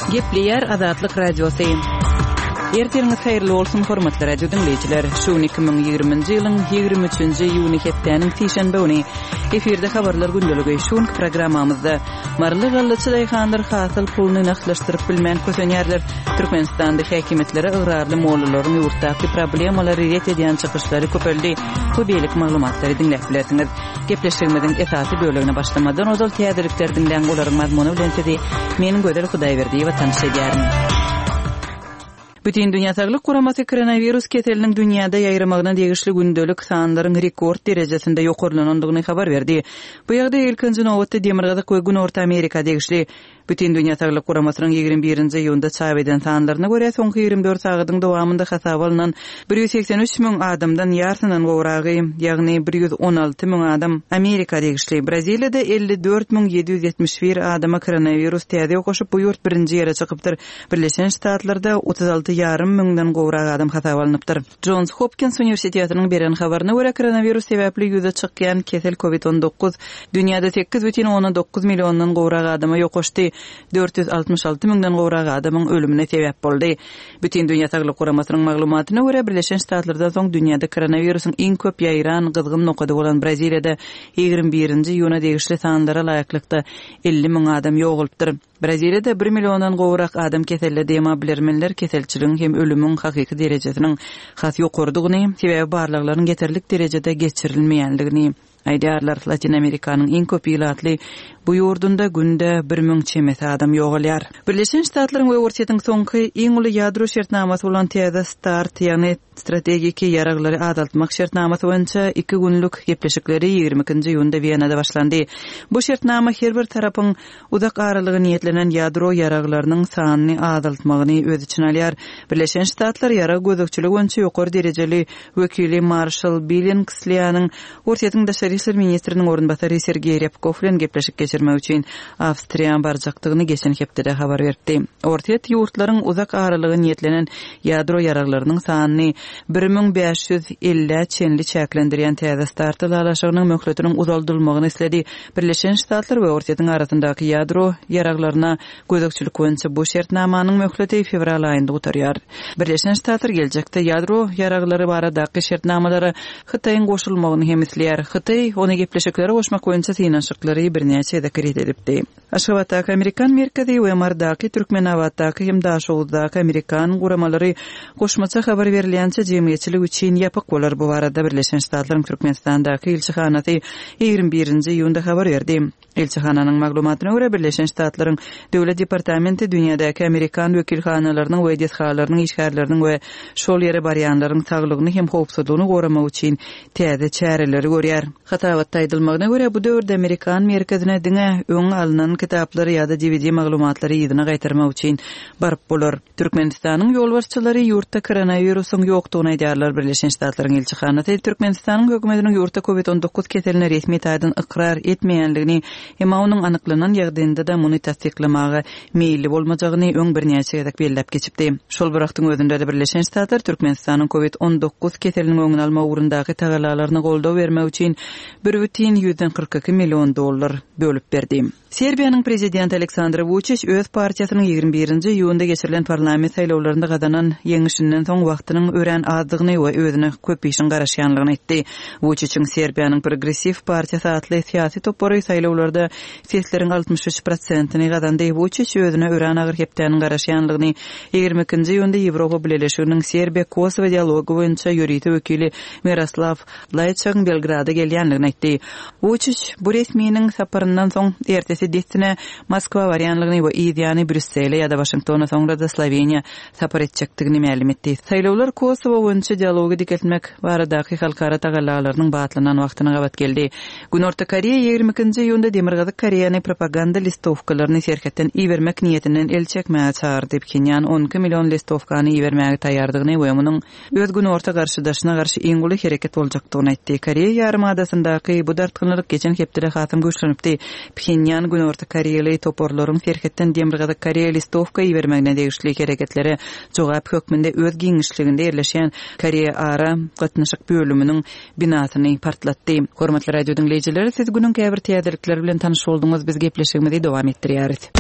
Gepleyer Azatlyk Radiosu. Ertiriniz hayırlı olsun hormatly radio dinleyijiler. Şu 2020-nji ýylyň 23-nji ýuny hepdeniň tişenbe güni efirde habarlar gündöligi şuň programmamyzda Marly Gallyçy Daýhandyr hasyl puluny naklaşdyryp bilmän kösenýärler Türkmenistanda häkimetlere ıgrarly mollalaryň ýurtdaky problemalary ret edýän çykyşlary köpeldi. Bu beýlik maglumatlary dinläp bilersiňiz. Gepleşigimiziň esasy bölегine başlamadan ozal täzelikler dinlän olaryň mazmuny bilen sizi meniň gödel Hudaýberdiýew tanışdyrýaryn. Bütün Dünya Saglyk Guramasy koronavirus keteliniň dünýäde ýaýramagyna degişli gündelik sanlaryň rekord derejesinde ýokarlanandygyny habar berdi. Bu ýagda ilkinji nowatda Demirgazyk we Gün Orta Amerika degişli Bütün Dünya Saglyk Guramasynyň 21-nji ýylda çap eden sanlaryna görä soňky 24 sagatyň dowamında hasap alynan 183.000 adamdan ýarsynyň gowragy, ýagny 116.000 adam Amerika degişli. Braziliýada 54.771 adama koronavirus täze ýokaşyp bu ýurt birinji ýere çykypdyr. Birleşen Ştatlarda 36.500 gowragy adam hasap alınıpdyr. Johns Hopkins Universitetining beren habaryna görä koronavirus sebäpli ýüze çykýan kesel COVID-19 dünýäde 8,9 millionyň gowragy adama ýokaşdy. 466.000 gowragy adamyň ölümine sebäp boldy. Bütün Dünya Saglyk Guramasynyň maglumatyna görä Birleşen Ştatlardan soň dünýäde koronavirusyň eng köp ýaýran gyzgyn nokady bolan Braziliýada 21-nji ýyna degişli sanlara laýyklykda 50.000 adam ýogulypdyr. Braziliýada 1 millionyň gowrak adam keselle diýme bilermenler keselçiligiň hem ölümüň hakyky derejesiniň has ýokardygyny, sebäbi barlyklaryň getirlik derejede geçirilmeýänligini aýdýarlar. Latin Amerikanyň eng köp ýylatly bu ýurdunda günde 1000 çemet adam ýogalýar. Birleşen Ştatlaryň we Ortiýetiň soňky iň uly ýadro şertnamasy bolan täze start ýagny strategiki ýaraglary adaltmak şertnamasy boýunça 2 günlük gepleşikleri 22-nji ýylda Wienada başlandy. Bu şertnama her bir tarapyň uzak aralygy niýetlenen ýadro ýaraglarynyň sanyny adaltmagyny öz içine alýar. Birleşen Ştatlar ýara gözükçüligi boýunça ýokary derejeli wekili Marshall Billingsleyanyň Ortiýetiň daşary işler ministriniň orunbasary Sergey Ryabkov bilen gepleşik geçirmek üçin Awstriýa barjakdygyny geçen hepde habar berdi. Ortiýet ýurtlaryň uzak aralygy niýetlenen ýadro ýaraglarynyň sanyny 1550 çenli çäklendirýän täze start alaşygynyň möhletiniň uzaldyrylmagyny isledi. Birleşen Ştatlar we Ortiýetiň arasyndaky ýadro ýaraglaryna gözükçülük boýunça bu şertnamanyň möhleti fevral aýynda utarýar. Birleşen Ştatlar geljekde ýadro ýaraglary baradaky şertnamalary Hytaýyň goşulmagyny hem isleýär. Hytaý ony gepleşiklere goşmak boýunça synanşyklary birnäçe edekrit edipdi. Aşgabatdaky Amerikan merkezi we Mardaky Türkmenawatdaky hem daşowdaky Amerikan guramalary goşmaça habar berilýänçe jemgyýetçilik üçin ýapyk bolar. Bu barada Birleşen Ştatlaryň Türkmenistandaky elçihanasy 21-nji ýylda habar berdi. Elçihananyň maglumatyna görä Birleşen Ştatlaryň döwlet departamenti dünýädäki Amerikan wekilhanalarynyň we edethanalarynyň işgärleriniň we şol ýere barýanlaryň saglygyny hem howpsuzlygyny goramak üçin täze çäreleri görýär. Hatabatda aýdylmagyna görä bu döwürde Amerikan merkezine diňe öň alynan kitaplary ýa-da DVD maglumatlary ýygyna gaýtarmak üçin baryp bolar. Türkmenistanyň ýolbarçylary ýurtda koronavirusyň ýokdugyny aýdýarlar. Birleşen Ştatlaryň elçihanasy Türkmenistanyň hökümetiniň ýurtda COVID-19 keseline resmi taýdan ikrar etmeýänligini hem onuň anyklanan ýagdaýynda da muny tasdiklamagy meýilli bolmajagyny öň birnäçe ýerek belläp geçipdi. Şol wagtyň özünde de Birleşen Ştatlar Türkmenistanyň COVID-19 keseliniň öňüne alma ugrundaky tagalalaryny goldaw bermek üçin $1,142 million bölüp berdi. Serbiýanyň prezidenti Aleksandr Vučić öz partiýasynyň 21-nji ýylda geçirilen parlament saýlawlarynda gazanan ýeňişinden soň wagtynyň ören azdygyny we özüne köp işin garaşýanlygyny aýtdy. Vučićiň Serbiýanyň Progressiv partiýasy atly syýasy topary saýlawlarda sesleriň 63%-ni gazandy. Vučić özüne ören agyr hepdeniň garaşýanlygyny 22-nji ýylda Ýewropa Birleşiginiň Serbiýa-Kosowa dialogy boýunça ýürüýte wekili Miroslav Lajčak Belgrada gelýänligini aýtdy. Vučić bu resmiýiniň saparyndan soň ertesi destine Moskwa barýanlygyny we ýa-da Brüssele ýa-da Washingtona soňra da Sloveniýa sapar etjekdigini ma'lum etdi. Saýlawlar Kosowa boýunça dialogy diketmek baradaky halkara tagalalarynyň batlanan wagtyna gabat geldi. Gün Orta Koreýa 22-nji ýylda Demirgazyk Koreýany propaganda listowkalaryny serhetden iýermek niýetinden el çekmäge çağırdy. Pchenyan 12 million listowkany iýermäge taýýardygyny we munyň öz Gün Orta garşydaşyna garşy iň uly hereket boljakdygyny aýtdy. Koreýa ýarymadasyndaki bu dartgynlyk geçen hepde hatym güçlenipdi. Pchenyan Gün Orta Koreýaly toporlaryň serhetden Demirgazyk Koreýa listowka iýermegine degişli hereketlere jogap hökmünde öz giňişliginde ýerleşen Koreýa ara gatnaşyk bölüminiň binasyny partlatdy. Hormatly radio dinleýijiler, siz günüň käbir täzelikleri bilen tanyş bolduňyz. Biz gepleşigimizi dowam etdirýäris.